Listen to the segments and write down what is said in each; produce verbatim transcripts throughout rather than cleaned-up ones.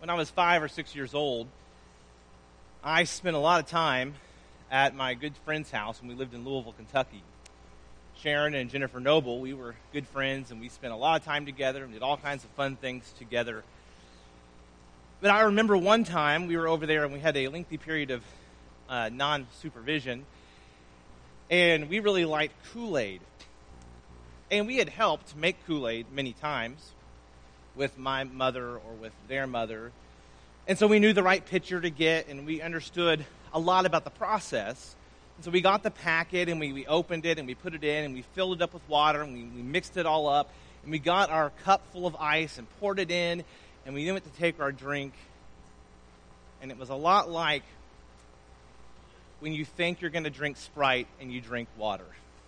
when I was five or six years old, I spent a lot of time at my good friend's house when we lived in Louisville, Kentucky. Sharon and Jennifer Noble, we were good friends, and we spent a lot of time together and did all kinds of fun things together. But I remember one time we were over there and we had a lengthy period of uh, non-supervision, and we really liked Kool-Aid. And we had helped make Kool-Aid many times with my mother or with their mother. And so we knew the right pitcher to get, and we understood a lot about the process. And so we got the packet, and we, we opened it, and we put it in, and we filled it up with water, and we, we mixed it all up. And we got our cup full of ice and poured it in, and we went to take our drink. And it was a lot like when you think you're going to drink Sprite and you drink water.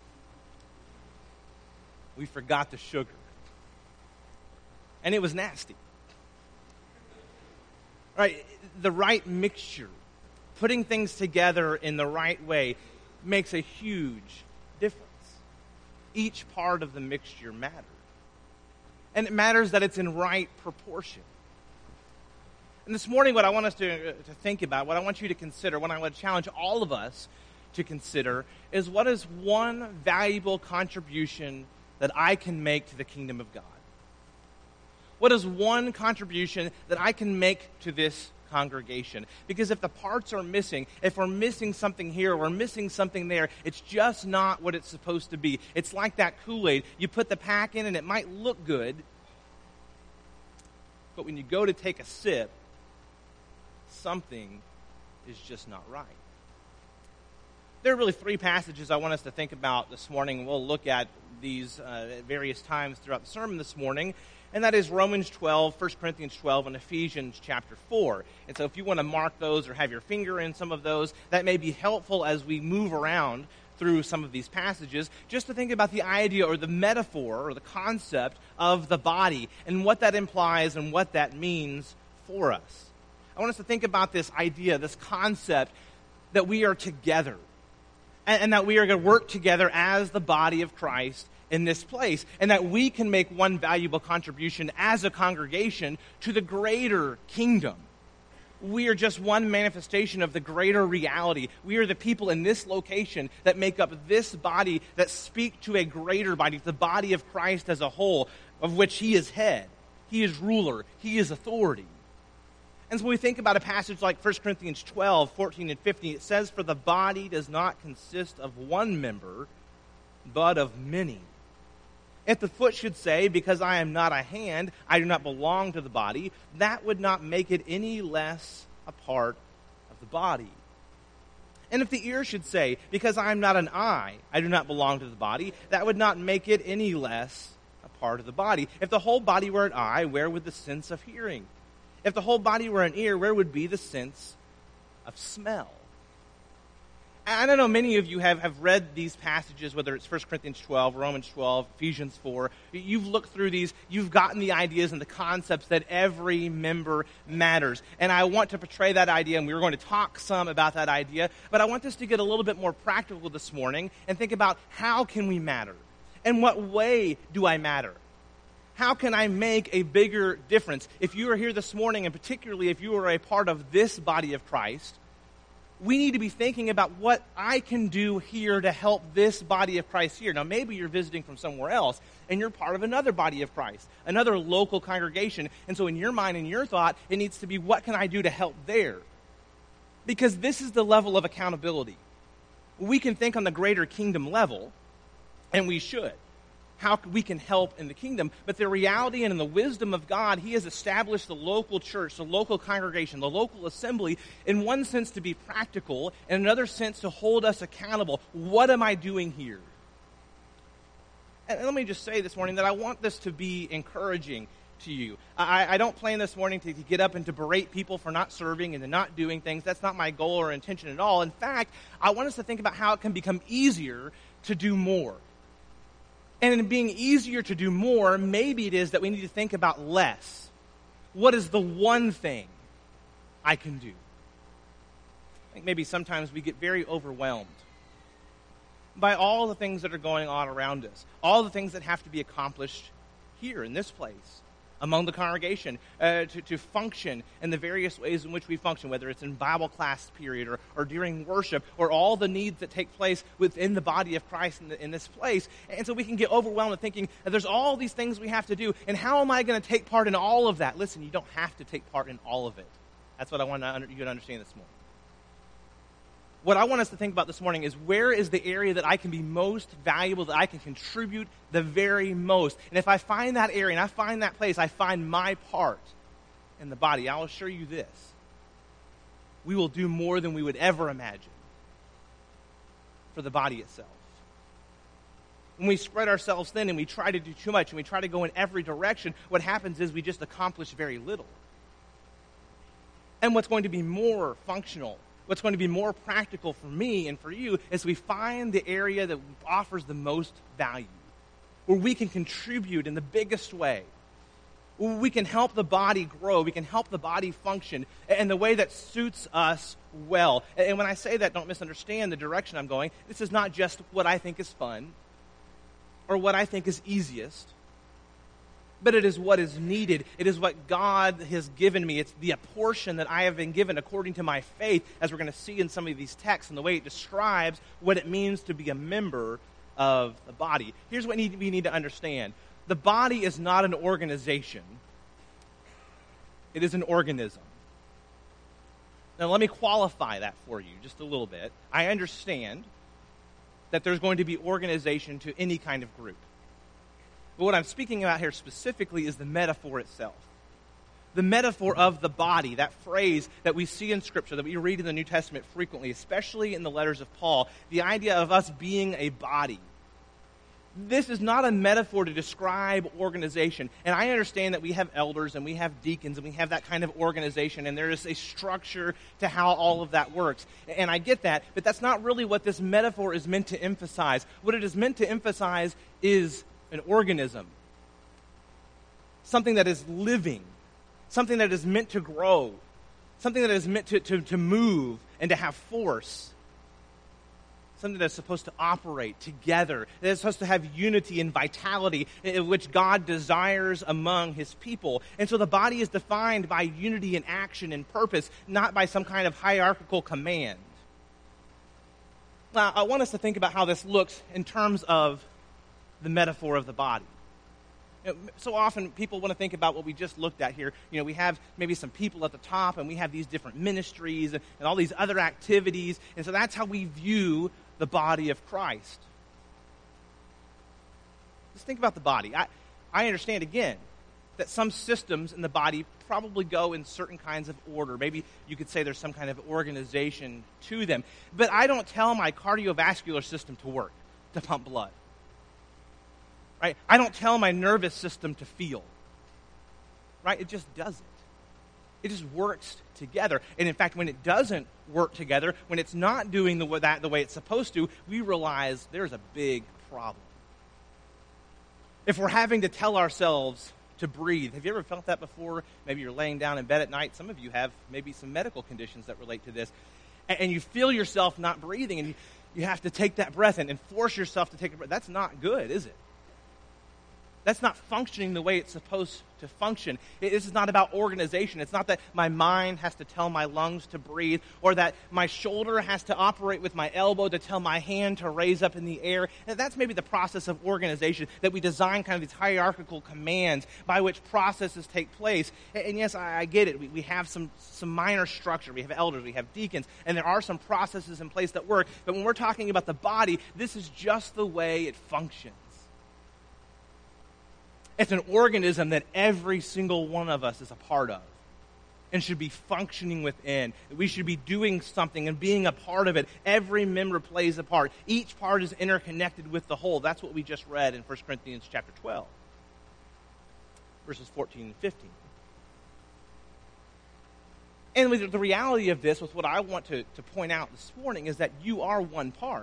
We forgot the sugar. And it was nasty. Right, the right mixture, putting things together in the right way makes a huge difference. Each part of the mixture matters. And it matters that it's in right proportion. And this morning what I want us to, to think about, what I want you to consider, what I want to challenge all of us to consider is what is one valuable contribution that I can make to the kingdom of God? What is one contribution that I can make to this congregation? Because if the parts are missing, if we're missing something here, we're missing something there, it's just not what it's supposed to be. It's like that Kool-Aid. You put the pack in and it might look good, but when you go to take a sip, something is just not right. There are really three passages I want us to think about this morning. We'll look at these uh, at various times throughout the sermon this morning. And that is Romans twelve, First Corinthians twelve, and Ephesians chapter four. And so if you want to mark those or have your finger in some of those, that may be helpful as we move around through some of these passages, just to think about the idea or the metaphor or the concept of the body and what that implies and what that means for us. I want us to think about this idea, this concept that we are together and, and that we are going to work together as the body of Christ in this place, and that we can make one valuable contribution as a congregation to the greater kingdom. We are just one manifestation of the greater reality. We are the people in this location that make up this body that speak to a greater body, the body of Christ as a whole, of which he is head. He is ruler. He is authority. And so when we think about a passage like First Corinthians twelve, fourteen, and fifteen, it says, "For the body does not consist of one member, but of many. If the foot should say, 'Because I am not a hand, I do not belong to the body,' that would not make it any less a part of the body. And if the ear should say, 'Because I am not an eye, I do not belong to the body,' that would not make it any less a part of the body. If the whole body were an eye, where would the sense of hearing? If the whole body were an ear, where would be the sense of smell?" I don't know, many of you have, have read these passages, whether it's First Corinthians twelve, Romans twelve, Ephesians four. You've looked through these. You've gotten the ideas and the concepts that every member matters. And I want to portray that idea, and we were going to talk some about that idea. But I want us to get a little bit more practical this morning and think about how can we matter? In what way do I matter? How can I make a bigger difference? If you are here this morning, and particularly if you are a part of this body of Christ, we need to be thinking about what I can do here to help this body of Christ here. Now, maybe you're visiting from somewhere else, and you're part of another body of Christ, another local congregation. And so in your mind and your thought, it needs to be, what can I do to help there? Because this is the level of accountability. We can think on the greater kingdom level, and we should. How we can help in the kingdom. But the reality and in the wisdom of God, he has established the local church, the local congregation, the local assembly, in one sense to be practical, in another sense to hold us accountable. What am I doing here? And let me just say this morning that I want this to be encouraging to you. I, I don't plan this morning to, to get up and to berate people for not serving and to not doing things. That's not my goal or intention at all. In fact, I want us to think about how it can become easier to do more. And in being easier to do more, maybe it is that we need to think about less. What is the one thing I can do? I think maybe sometimes we get very overwhelmed by all the things that are going on around us, all the things that have to be accomplished here in this place. among the congregation, uh, to, to function in the various ways in which we function, whether it's in Bible class period or, or during worship, or all the needs that take place within the body of Christ in, the, in this place. And so we can get overwhelmed with thinking that there's all these things we have to do, and how am I going to take part in all of that? Listen, you don't have to take part in all of it. That's what I want you to understand this morning. What I want us to think about this morning is, where is the area that I can be most valuable, that I can contribute the very most? And if I find that area and I find that place, I find my part in the body, I'll assure you this: we will do more than we would ever imagine for the body itself. When we spread ourselves thin and we try to do too much and we try to go in every direction, what happens is we just accomplish very little. And what's going to be more functional, what's going to be more practical for me and for you, is we find the area that offers the most value, where we can contribute in the biggest way, where we can help the body grow, we can help the body function in the way that suits us well. And when I say that, don't misunderstand the direction I'm going. This is not just what I think is fun or what I think is easiest, but it is what is needed. It is what God has given me. It's the portion that I have been given according to my faith, as we're going to see in some of these texts and the way it describes what it means to be a member of the body. Here's what we need to understand. The body is not an organization. It is an organism. Now, let me qualify that for you just a little bit. I understand that there's going to be organization to any kind of group. But what I'm speaking about here specifically is the metaphor itself. The metaphor of the body, that phrase that we see in Scripture, that we read in the New Testament frequently, especially in the letters of Paul, the idea of us being a body. This is not a metaphor to describe organization. And I understand that we have elders and we have deacons and we have that kind of organization, and there is a structure to how all of that works. And I get that, but that's not really what this metaphor is meant to emphasize. What it is meant to emphasize is an organism, something that is living, something that is meant to grow, something that is meant to, to, to move and to have force, something that's supposed to operate together, that is supposed to have unity and vitality, which God desires among his people. And so the body is defined by unity and action and purpose, not by some kind of hierarchical command. Now, I want us to think about how this looks in terms of the metaphor of the body. You know, so often people want to think about what we just looked at here. You know, we have maybe some people at the top, and we have these different ministries and, and all these other activities, and so that's how we view the body of Christ. Just think about the body. I, I understand, again, that some systems in the body probably go in certain kinds of order. Maybe you could say there's some kind of organization to them. But I don't tell my cardiovascular system to work, to pump blood. Right? I don't tell my nervous system to feel. Right? It just doesn't. It just works together. And in fact, when it doesn't work together, when it's not doing the, that the way it's supposed to, we realize there's a big problem. If we're having to tell ourselves to breathe, have you ever felt that before? Maybe you're laying down in bed at night. Some of you have maybe some medical conditions that relate to this. And, and you feel yourself not breathing, and you, you have to take that breath in and force yourself to take a breath. That's not good, is it? That's not functioning the way it's supposed to function. This is not about organization. It's not that my mind has to tell my lungs to breathe, or that my shoulder has to operate with my elbow to tell my hand to raise up in the air. And that's maybe the process of organization, that we design kind of these hierarchical commands by which processes take place. And yes, I get it. We, we have some, some minor structure. We have elders, we have deacons, and there are some processes in place that work. But when we're talking about the body, this is just the way it functions. It's an organism that every single one of us is a part of and should be functioning within. We should be doing something and being a part of it. Every member plays a part. Each part is interconnected with the whole. That's what we just read in First Corinthians chapter twelve, verses fourteen and fifteen. And with the reality of this, with what I want to, to point out this morning, is that you are one part.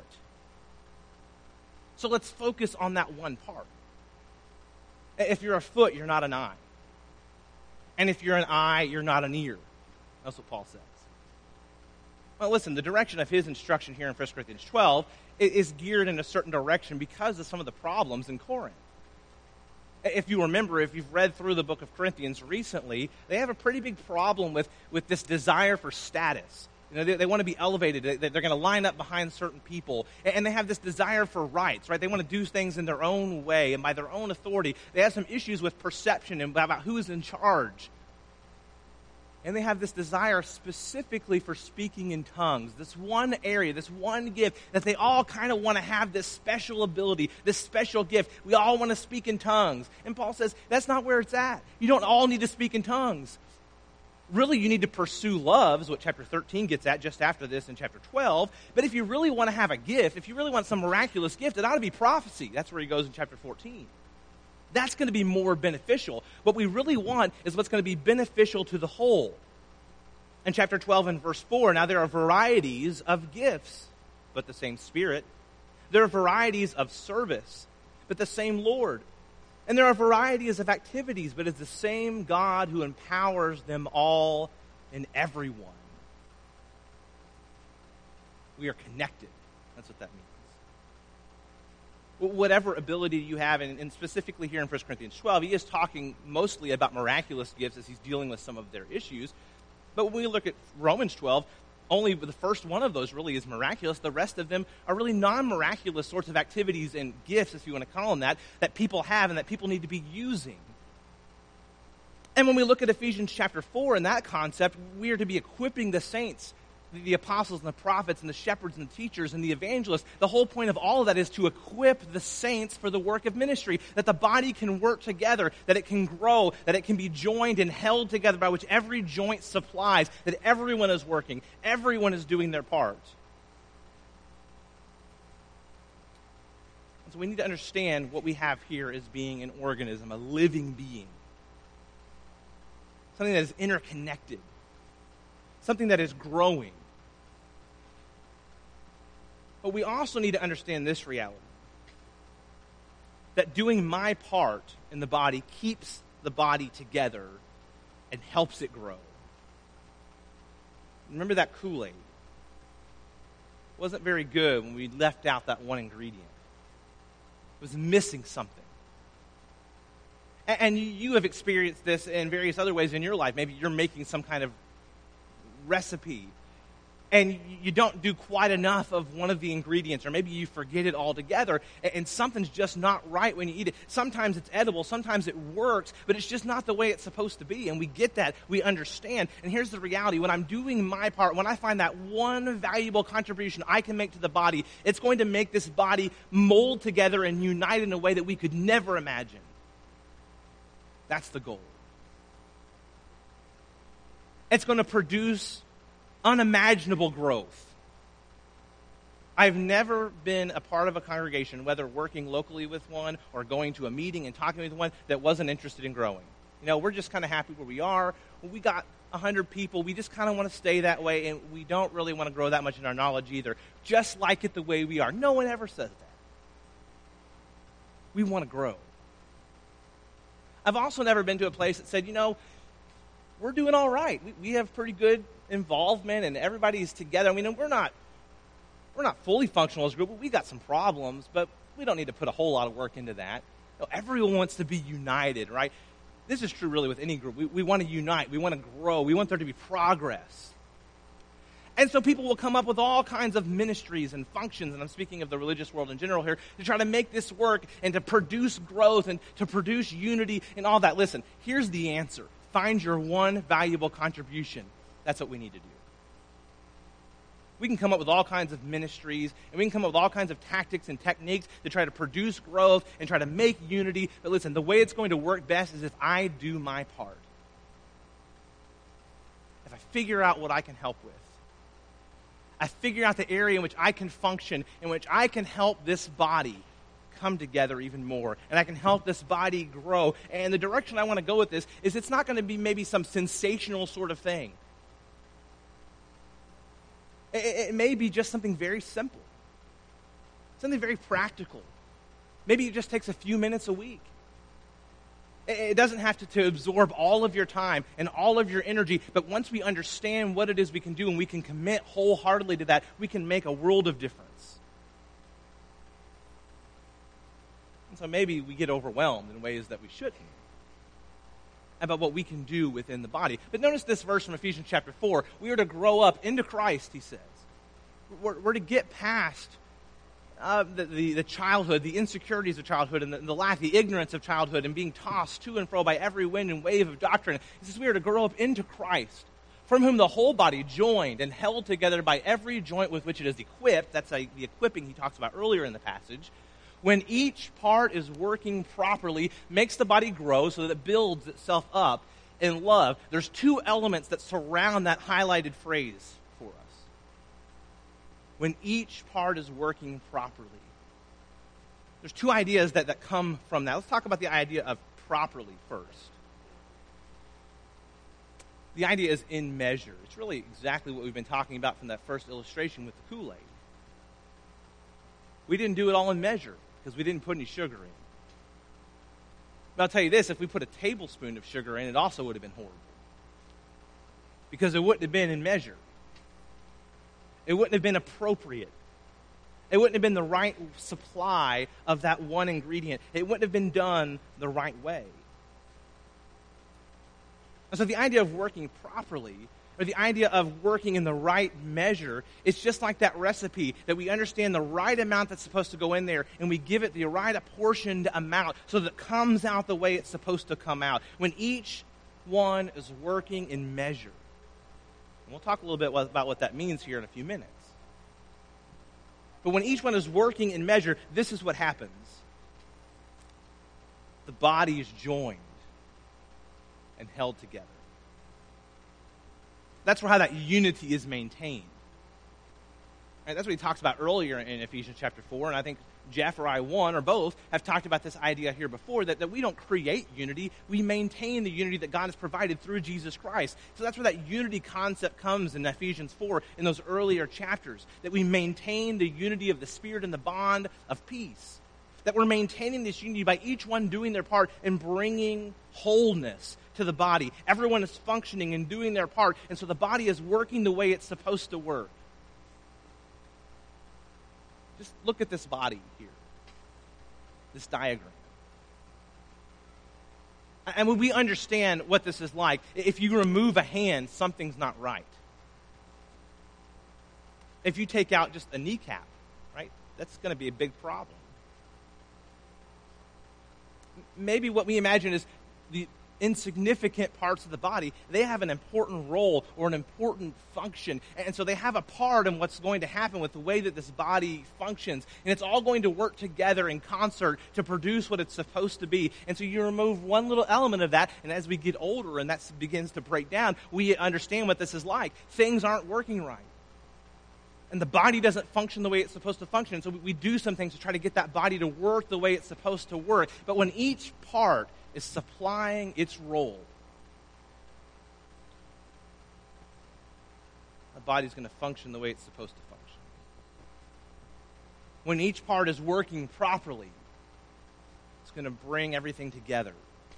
So let's focus on that one part. If you're a foot, you're not an eye. And if you're an eye, you're not an ear. That's what Paul says. Well, listen, the direction of his instruction here in First Corinthians twelve is geared in a certain direction because of some of the problems in Corinth. If you remember, if you've read through the book of Corinthians recently, they have a pretty big problem with, with this desire for status. You know, they, they want to be elevated. They, they're going to line up behind certain people. And they have this desire for rights, right? They want to do things in their own way and by their own authority. They have some issues with perception and about who is in charge. And they have this desire specifically for speaking in tongues, this one area, this one gift that they all kind of want to have this special ability, this special gift. We all want to speak in tongues. And Paul says, that's not where it's at. You don't all need to speak in tongues. Really, you need to pursue love, is what chapter thirteen gets at just after this in chapter twelve. But if you really want to have a gift, if you really want some miraculous gift, it ought to be prophecy. That's where he goes in chapter fourteen. That's going to be more beneficial. What we really want is what's going to be beneficial to the whole. In chapter twelve and verse four, now there are varieties of gifts, but the same Spirit. There are varieties of service, but the same Lord. And there are varieties of activities, but it's the same God who empowers them all and everyone. We are connected. That's what that means. Whatever ability you have, and, and specifically here in First Corinthians twelve, he is talking mostly about miraculous gifts as he's dealing with some of their issues. But when we look at Romans twelve, only the first one of those really is miraculous. The rest of them are really non-miraculous sorts of activities and gifts, if you want to call them that, that people have and that people need to be using. And when we look at Ephesians chapter four and that concept, we are to be equipping the saints, the apostles and the prophets and the shepherds and the teachers and the evangelists. The whole point of all of that is to equip the saints for the work of ministry, that the body can work together, that it can grow, that it can be joined and held together by which every joint supplies, that everyone is working, everyone is doing their part. And so we need to understand what we have here as being an organism, a living being. Something that is interconnected. Something that is growing. But we also need to understand this reality. That doing my part in the body keeps the body together and helps it grow. Remember that Kool-Aid? It wasn't very good when we left out that one ingredient. It was missing something. And you have experienced this in various other ways in your life. Maybe you're making some kind of recipe and you don't do quite enough of one of the ingredients, or maybe you forget it altogether and something's just not right when you eat it. Sometimes it's edible, sometimes it works, but it's just not the way it's supposed to be, and we get that, we understand. And here's the reality: when I'm doing my part, when I find that one valuable contribution I can make to the body, it's going to make this body mold together and unite in a way that we could never imagine. That's the goal. It's going to produce unimaginable growth. I've never been a part of a congregation, whether working locally with one or going to a meeting and talking with one, that wasn't interested in growing. You know, we're just kind of happy where we are. We got one hundred people. We just kind of want to stay that way, and we don't really want to grow that much in our knowledge either. Just like it the way we are. No one ever says that. We want to grow. I've also never been to a place that said, you know, we're doing all right. We, we have pretty good involvement, and everybody's together. I mean, we're not we're not fully functional as a group. We got some problems, but we don't need to put a whole lot of work into that. You know, everyone wants to be united, right? This is true really with any group. We, we want to unite. We want to grow. We want there to be progress. And so people will come up with all kinds of ministries and functions, and I'm speaking of the religious world in general here, to try to make this work and to produce growth and to produce unity and all that. Listen, here's the answer. Find your one valuable contribution. That's what we need to do. We can come up with all kinds of ministries, and we can come up with all kinds of tactics and techniques to try to produce growth and try to make unity. But listen, the way it's going to work best is if I do my part. If I figure out what I can help with. I figure out the area in which I can function, in which I can help this body come together even more, and I can help this body grow. And the direction I want to go with this is it's not going to be maybe some sensational sort of thing. It, it may be just something very simple, something very practical. Maybe it just takes a few minutes a week. It doesn't have to, to absorb all of your time and all of your energy, but once we understand what it is we can do and we can commit wholeheartedly to that, we can make a world of difference. And so maybe we get overwhelmed in ways that we shouldn't about what we can do within the body. But notice this verse from Ephesians chapter four. We are to grow up into Christ, he says. We're, we're to get past uh, the, the, the childhood, the insecurities of childhood, and the, the lack, the ignorance of childhood, and being tossed to and fro by every wind and wave of doctrine. He says we are to grow up into Christ, from whom the whole body, joined and held together by every joint with which it is equipped. That's a, the equipping he talks about earlier in the passage. When each part is working properly, makes the body grow so that it builds itself up in love. There's two elements that surround that highlighted phrase for us. When each part is working properly. There's two ideas that, that come from that. Let's talk about the idea of properly first. The idea is in measure. It's really exactly what we've been talking about from that first illustration with the Kool-Aid. We didn't do it all in measure because we didn't put any sugar in. But I'll tell you this, if we put a tablespoon of sugar in, it also would have been horrible. Because it wouldn't have been in measure. It wouldn't have been appropriate. It wouldn't have been the right supply of that one ingredient. It wouldn't have been done the right way. And so the idea of working properly, or the idea of working in the right measure, it's just like that recipe, that we understand the right amount that's supposed to go in there, and we give it the right apportioned amount so that it comes out the way it's supposed to come out. When each one is working in measure. And we'll talk a little bit about what that means here in a few minutes. But when each one is working in measure, this is what happens. The body is joined and held together. That's how that unity is maintained. And that's what he talks about earlier in Ephesians chapter four, and I think Jeff or I, one or both, have talked about this idea here before, that, that we don't create unity, we maintain the unity that God has provided through Jesus Christ. So that's where that unity concept comes in Ephesians four, in those earlier chapters, that we maintain the unity of the Spirit and the bond of peace. That we're maintaining this unity by each one doing their part and bringing wholeness to the body. Everyone is functioning and doing their part, and so the body is working the way it's supposed to work. Just look at this body here, this diagram. And when we understand what this is like, if you remove a hand, something's not right. If you take out just a kneecap, right, that's going to be a big problem. Maybe what we imagine is the insignificant parts of the body, they have an important role or an important function. And so they have a part in what's going to happen with the way that this body functions. And it's all going to work together in concert to produce what it's supposed to be. And so you remove one little element of that, and as we get older and that begins to break down, we understand what this is like. Things aren't working right. And the body doesn't function the way it's supposed to function. So we do some things to try to get that body to work the way it's supposed to work. But when each part is supplying its role, the body's going to function the way it's supposed to function. When each part is working properly, it's going to bring everything together.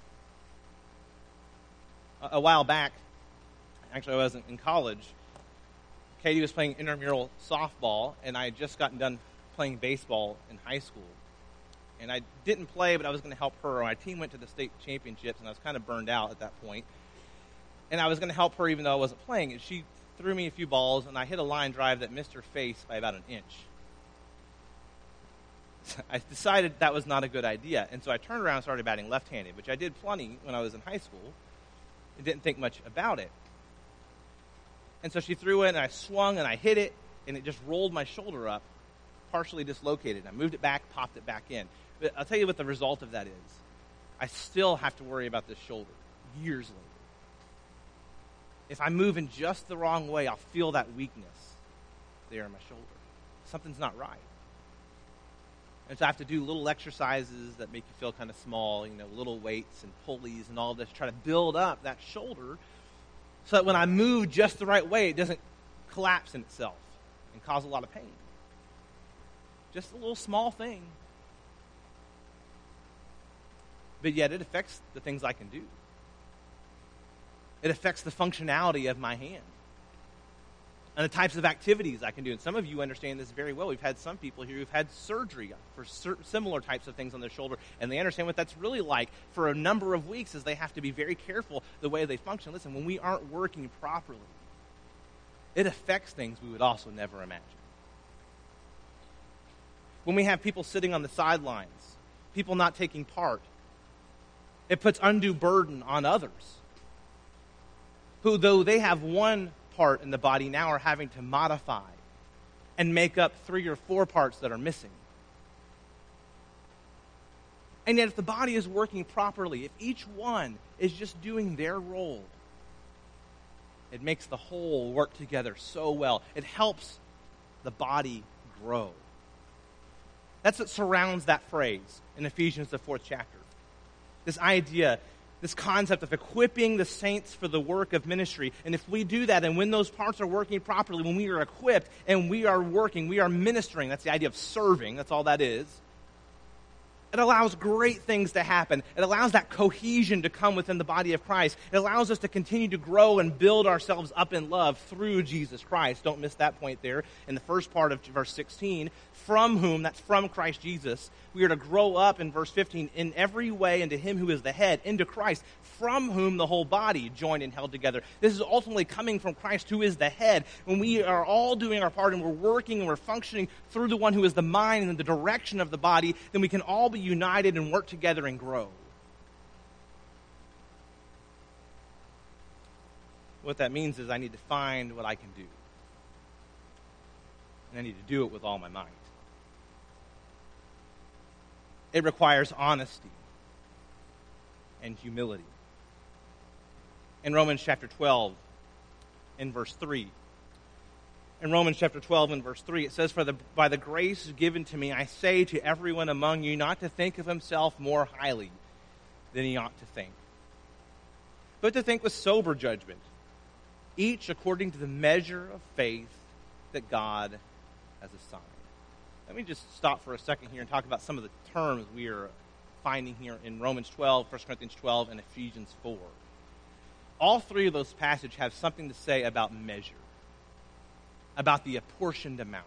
A, a while back, actually I wasn't in college, Katie was playing intramural softball, and I had just gotten done playing baseball in high school. And I didn't play, but I was going to help her. My team went to the state championships, and I was kind of burned out at that point. And I was going to help her even though I wasn't playing. And she threw me a few balls, and I hit a line drive that missed her face by about an inch. So I decided that was not a good idea. And so I turned around and started batting left-handed, which I did plenty when I was in high school. I didn't think much about it. And so she threw it, and I swung, and I hit it, and it just rolled my shoulder up, partially dislocated. I moved it back, popped it back in. But I'll tell you what the result of that is. I still have to worry about this shoulder years later. If I move in just the wrong way, I'll feel that weakness there in my shoulder. Something's not right. And so I have to do little exercises that make you feel kind of small, you know, little weights and pulleys and all this, try to build up that shoulder so that when I move just the right way, it doesn't collapse in itself and cause a lot of pain. Just a little small thing. But yet it affects the things I can do. It affects the functionality of my hand. and the types of activities I can do. And some of you understand this very well. We've had some people here who've had surgery for certain similar types of things on their shoulder, and they understand what that's really like for a number of weeks, as they have to be very careful the way they function. Listen, when we aren't working properly, it affects things we would also never imagine. When we have people sitting on the sidelines, people not taking part, it puts undue burden on others who, though they have one part in the body, now are having to modify and make up three or four parts that are missing. And yet if the body is working properly, if each one is just doing their role, it makes the whole work together so well. It helps the body grow. That's what surrounds that phrase in Ephesians, the fourth chapter. This idea, this concept of equipping the saints for the work of ministry. And if we do that, and when those parts are working properly, when we are equipped and we are working, we are ministering, that's the idea of serving, that's all that is. It allows great things to happen. It allows that cohesion to come within the body of Christ. It allows us to continue to grow and build ourselves up in love through Jesus Christ. Don't miss that point there in the first part of verse sixteen. From whom, that's from Christ Jesus, we are to grow up in verse fifteen in every way into him who is the head, into Christ, from whom the whole body joined and held together. This is ultimately coming from Christ, who is the head. When we are all doing our part and we're working and we're functioning through the one who is the mind and the direction of the body, then we can all be united and work together and grow. What that means is I need to find what I can do. And I need to do it with all my might. It requires honesty and humility. In Romans chapter twelve, in verse three, in Romans chapter twelve and verse three, it says, For the, by the grace given to me, I say to everyone among you not to think of himself more highly than he ought to think, but to think with sober judgment, each according to the measure of faith that God has assigned. Let me just stop for a second here and talk about some of the terms we are finding here in Romans twelve, First Corinthians twelve, and Ephesians four. All three of those passages have something to say about measure, about the apportioned amount.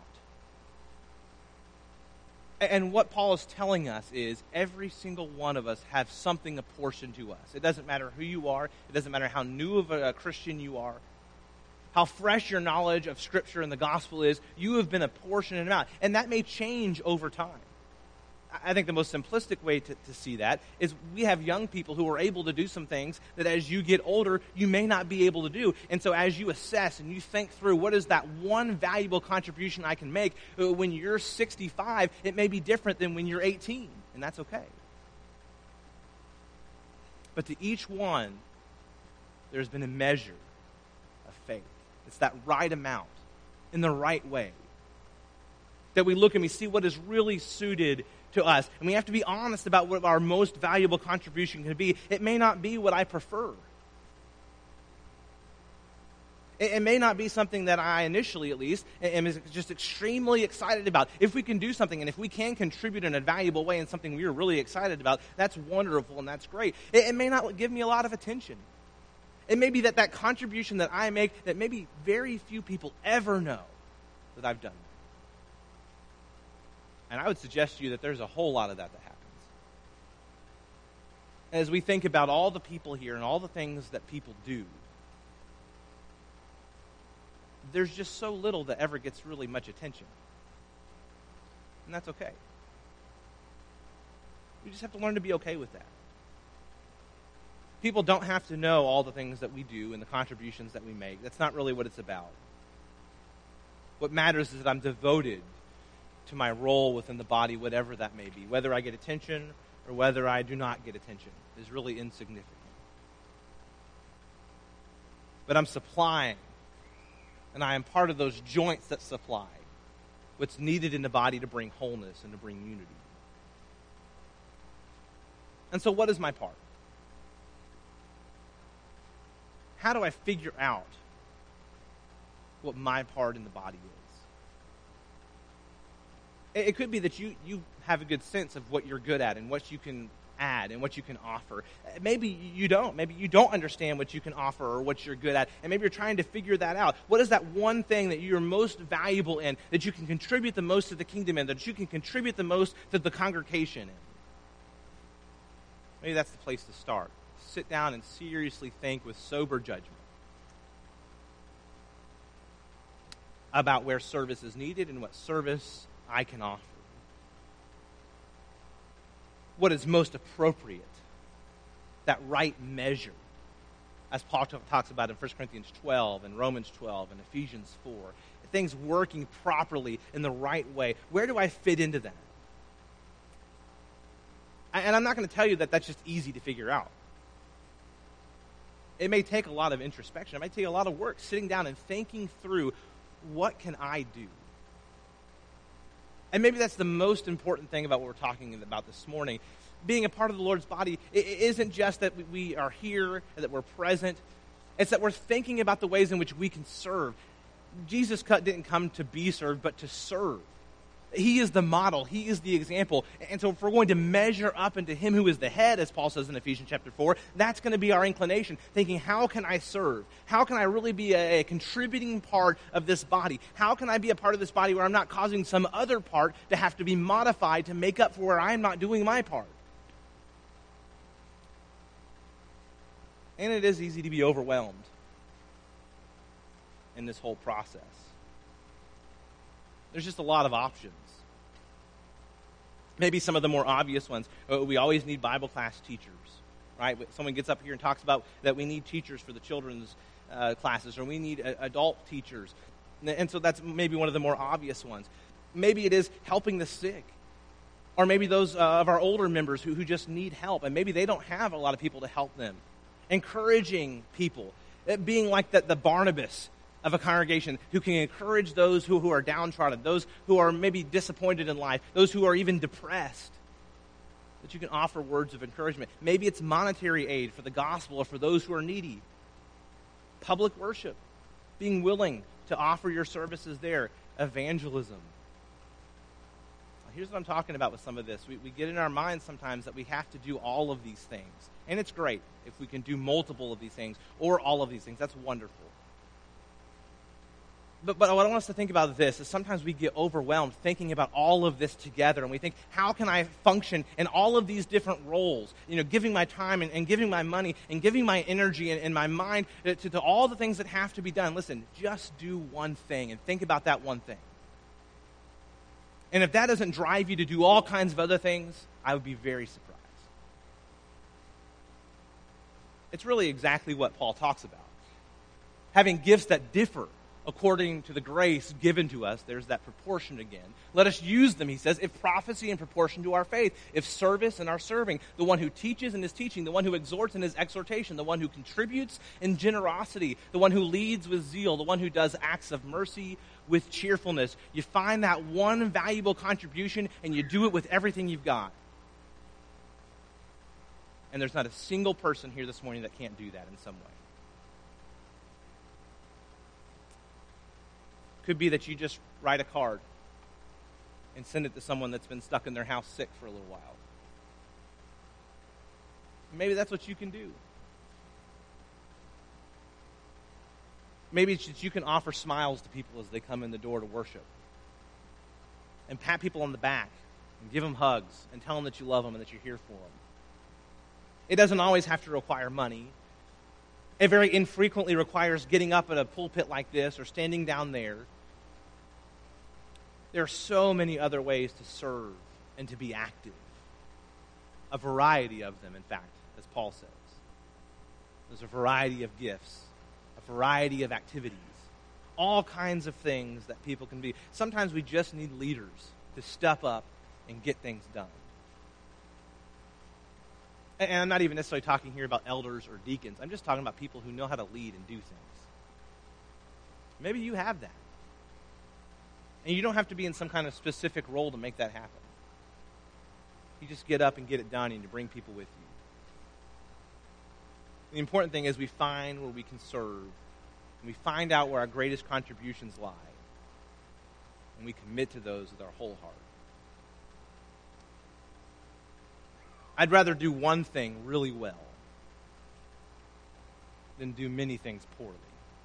And what Paul is telling us is every single one of us have something apportioned to us. It doesn't matter who you are. It doesn't matter how new of a Christian you are, how fresh your knowledge of Scripture and the gospel is. You have been apportioned an amount. And that may change over time. I think the most simplistic way to, to see that is we have young people who are able to do some things that as you get older, you may not be able to do. And so as you assess and you think through what is that one valuable contribution I can make, when you're sixty-five, it may be different than when you're eighteen, and that's okay. But to each one, there's been a measure of faith. It's that right amount in the right way. That we look and we see what is really suited to us. And we have to be honest about what our most valuable contribution can be. It may not be what I prefer. It, it may not be something that I initially, at least, am just extremely excited about. If we can do something and if we can contribute in a valuable way in something we are really excited about, that's wonderful and that's great. It, it may not give me a lot of attention. It may be that that contribution that I make that maybe very few people ever know that I've done. And I would suggest to you that there's a whole lot of that that happens. As we think about all the people here and all the things that people do, there's just so little that ever gets really much attention. And that's okay. We just have to learn to be okay with that. People don't have to know all the things that we do and the contributions that we make. That's not really what it's about. What matters is that I'm devoted to my role within the body, whatever that may be. Whether I get attention or whether I do not get attention is really insignificant. But I'm supplying, and I am part of those joints that supply what's needed in the body to bring wholeness and to bring unity. And so what is my part? How do I figure out what my part in the body is? It could be that you, you have a good sense of what you're good at and what you can add and what you can offer. Maybe you don't. Maybe you don't understand what you can offer or what you're good at, and maybe you're trying to figure that out. What is that one thing that you're most valuable in, that you can contribute the most to the kingdom in, that you can contribute the most to the congregation in? Maybe that's the place to start. Sit down and seriously think with sober judgment about where service is needed and what service I can offer. What is most appropriate, that right measure, as Paul t- talks about in First Corinthians twelve and Romans twelve and Ephesians four. Things working properly in the right way. Where do I fit into that? And I'm not going to tell you that that's just easy to figure out. It may take a lot of introspection. It might take a lot of work, sitting down and thinking through, what can I do? And maybe that's the most important thing about what we're talking about this morning. Being a part of the Lord's body, it isn't just that we are here, that we're present. It's that we're thinking about the ways in which we can serve. Jesus didn't come to be served, but to serve. He is the model. He is the example. And so if we're going to measure up into him who is the head, as Paul says in Ephesians chapter four, that's going to be our inclination, thinking, how can I serve? How can I really be a, a contributing part of this body? How can I be a part of this body where I'm not causing some other part to have to be modified to make up for where I'm not doing my part? And it is easy to be overwhelmed in this whole process. There's just a lot of options. Maybe some of the more obvious ones. Uh, we always need Bible class teachers, right? Someone gets up here and talks about that we need teachers for the children's uh, classes, or we need uh, adult teachers. And so that's maybe one of the more obvious ones. Maybe it is helping the sick. Or maybe those uh, of our older members who, who just need help, and maybe they don't have a lot of people to help them. Encouraging people. It being like the, the Barnabas of a congregation who can encourage those who, who are downtrodden, those who are maybe disappointed in life, those who are even depressed, that you can offer words of encouragement. Maybe it's monetary aid for the gospel or for those who are needy. Public worship, being willing to offer your services there. Evangelism. Here's what I'm talking about with some of this. We, we get in our minds sometimes that we have to do all of these things. And it's great if we can do multiple of these things or all of these things. That's wonderful. But, but what I want us to think about this is sometimes we get overwhelmed thinking about all of this together, and we think, how can I function in all of these different roles? You know, giving my time and, and giving my money and giving my energy and, and my mind to, to all the things that have to be done. Listen, just do one thing and think about that one thing. And if that doesn't drive you to do all kinds of other things, I would be very surprised. It's really exactly what Paul talks about. Having gifts that differ according to the grace given to us. There's that proportion again. Let us use them, he says, if prophecy in proportion to our faith, if service in our serving, the one who teaches in his teaching, the one who exhorts in his exhortation, the one who contributes in generosity, the one who leads with zeal, the one who does acts of mercy with cheerfulness. You find that one valuable contribution and you do it with everything you've got. And there's not a single person here this morning that can't do that in some way. Could be that you just write a card and send it to someone that's been stuck in their house sick for a little while. Maybe that's what you can do. Maybe it's that you can offer smiles to people as they come in the door to worship. And pat people on the back and give them hugs and tell them that you love them and that you're here for them. It doesn't always have to require money. It very infrequently requires getting up at a pulpit like this or standing down there. There are so many other ways to serve and to be active. A variety of them, in fact, as Paul says. There's a variety of gifts, a variety of activities, all kinds of things that people can be. Sometimes we just need leaders to step up and get things done. And I'm not even necessarily talking here about elders or deacons. I'm just talking about people who know how to lead and do things. Maybe you have that. And you don't have to be in some kind of specific role to make that happen. You just get up and get it done and you bring people with you. The important thing is we find where we can serve. And we find out where our greatest contributions lie. And we commit to those with our whole heart. I'd rather do one thing really well than do many things poorly.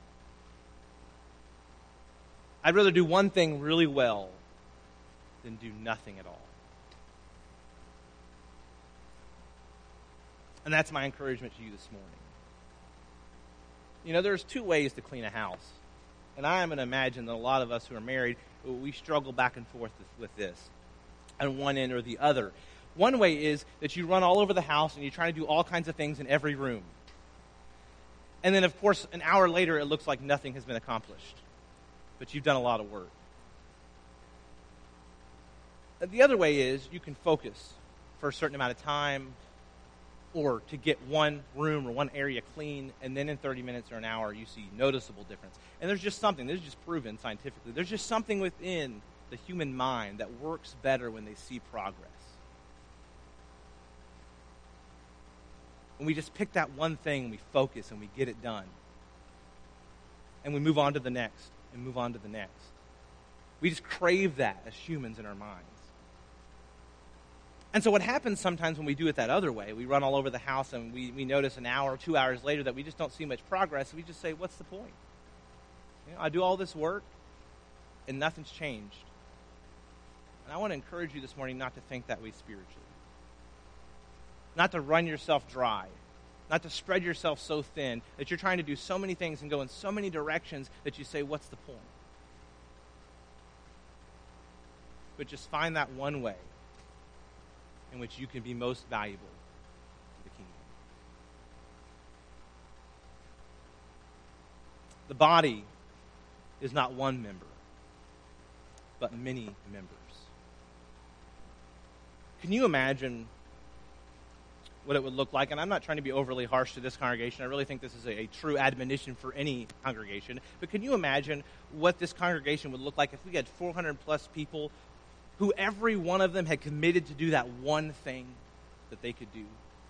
I'd rather do one thing really well than do nothing at all. And that's my encouragement to you this morning. You know, there's two ways to clean a house. And I am going to imagine that a lot of us who are married, we struggle back and forth with this on one end or the other. One way is that you run all over the house and you try to do all kinds of things in every room. And then, of course, an hour later, it looks like nothing has been accomplished. But you've done a lot of work. The other way is you can focus for a certain amount of time or to get one room or one area clean, and then in thirty minutes or an hour, you see noticeable difference. And there's just something, this is just proven scientifically, there's just something within the human mind that works better when they see progress. And we just pick that one thing, and we focus, and we get it done. And we move on to the next, and move on to the next. We just crave that as humans in our minds. And so what happens sometimes when we do it that other way, we run all over the house and we, we notice an hour or two hours later that we just don't see much progress, and we just say, what's the point? You know, I do all this work, and nothing's changed. And I want to encourage you this morning not to think that way spiritually. Not to run yourself dry. Not to spread yourself so thin that you're trying to do so many things and go in so many directions that you say, what's the point? But just find that one way in which you can be most valuable to the kingdom. The body is not one member, but many members. Can you imagine what it would look like? And I'm not trying to be overly harsh to this congregation. I really think this is a, a true admonition for any congregation. But can you imagine what this congregation would look like if we had four hundred plus people who every one of them had committed to do that one thing that they could do?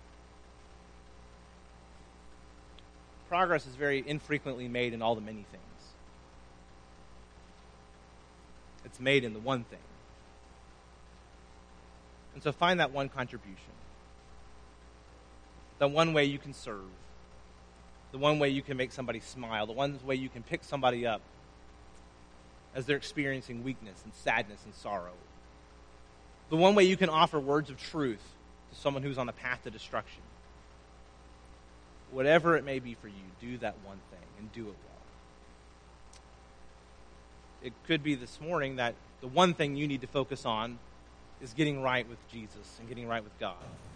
Progress is very infrequently made in all the many things. It's made in the one thing. And so find that one contribution. The one way you can serve. The one way you can make somebody smile. The one way you can pick somebody up as they're experiencing weakness and sadness and sorrow. The one way you can offer words of truth to someone who's on a path to destruction. Whatever it may be for you, do that one thing and do it well. It could be this morning that the one thing you need to focus on is getting right with Jesus and getting right with God.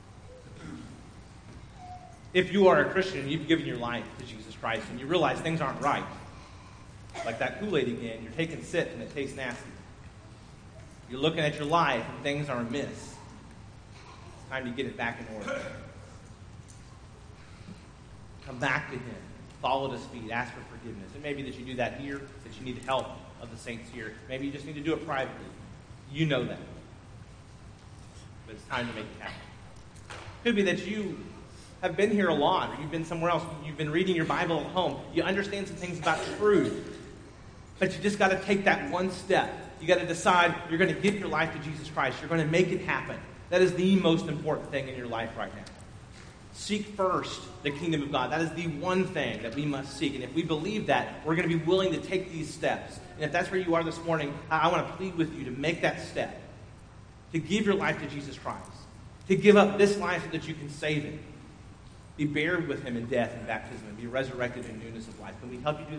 If you are a Christian and you've given your life to Jesus Christ and you realize things aren't right, like that Kool-Aid again, you're taking sips and it tastes nasty. You're looking at your life and things are amiss. It's time to get it back in order. Come back to Him. Fall at His feet. Ask for forgiveness. It may be that you do that here, that you need the help of the saints here. Maybe you just need to do it privately. You know that. But it's time to make it happen. It could be that you have been here a lot, or you've been somewhere else. You've been reading your Bible at home. You understand some things about truth. But you just got to take that one step. You got to decide you're going to give your life to Jesus Christ. You're going to make it happen. That is the most important thing in your life right now. Seek first the kingdom of God. That is the one thing that we must seek. And if we believe that, we're going to be willing to take these steps. And if that's where you are this morning, I want to plead with you to make that step. To give your life to Jesus Christ. To give up this life so that you can save it. Be buried with Him in death and baptism and be resurrected in newness of life. Can we help you do that?